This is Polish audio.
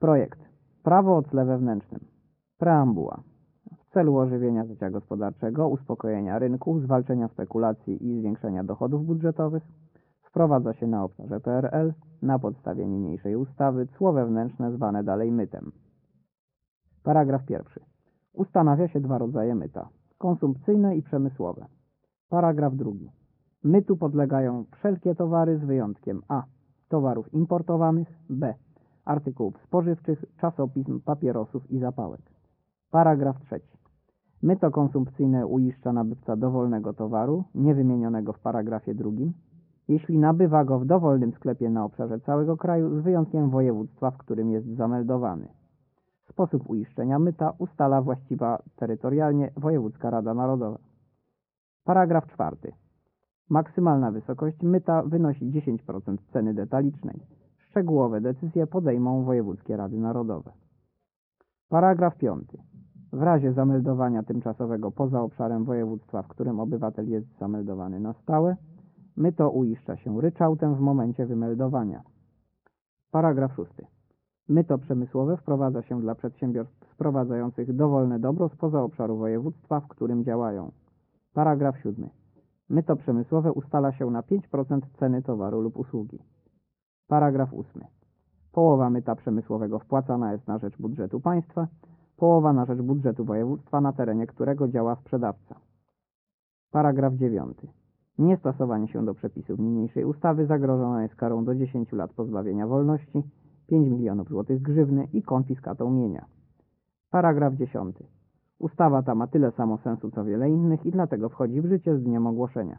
Projekt. Prawo o tle wewnętrznym. Preambuła. W celu ożywienia życia gospodarczego, uspokojenia rynku, zwalczenia spekulacji i zwiększenia dochodów budżetowych wprowadza się na obszarze PRL na podstawie niniejszej ustawy cło wewnętrzne zwane dalej mytem. Paragraf pierwszy. Ustanawia się dwa rodzaje myta: konsumpcyjne i przemysłowe. Paragraf drugi. Mytu podlegają wszelkie towary z wyjątkiem a. towarów importowanych, b. artykułów spożywczych, czasopism, papierosów i zapałek. Paragraf trzeci. Myto konsumpcyjne uiszcza nabywca dowolnego towaru, niewymienionego w paragrafie drugim, jeśli nabywa go w dowolnym sklepie na obszarze całego kraju, z wyjątkiem województwa, w którym jest zameldowany. Sposób uiszczenia myta ustala właściwa terytorialnie Wojewódzka Rada Narodowa. Paragraf czwarty. Maksymalna wysokość myta wynosi 10% ceny detalicznej. Szczegółowe decyzje podejmą wojewódzkie rady narodowe. Paragraf piąty. W razie zameldowania tymczasowego poza obszarem województwa, w którym obywatel jest zameldowany na stałe, myto uiszcza się ryczałtem w momencie wymeldowania. Paragraf szósty. Myto przemysłowe wprowadza się dla przedsiębiorstw sprowadzających dowolne dobro spoza obszaru województwa, w którym działają. Paragraf siódmy. Myto przemysłowe ustala się na 5% ceny towaru lub usługi. Paragraf ósmy. Połowa myta przemysłowego wpłacana jest na rzecz budżetu państwa, połowa na rzecz budżetu województwa, na terenie którego działa sprzedawca. Paragraf dziewiąty. Niestosowanie się do przepisów niniejszej ustawy zagrożone jest karą do 10 lat pozbawienia wolności, 5 milionów złotych grzywny i konfiskatą mienia. Paragraf 10. Ustawa ta ma tyle samo sensu co wiele innych i dlatego wchodzi w życie z dniem ogłoszenia.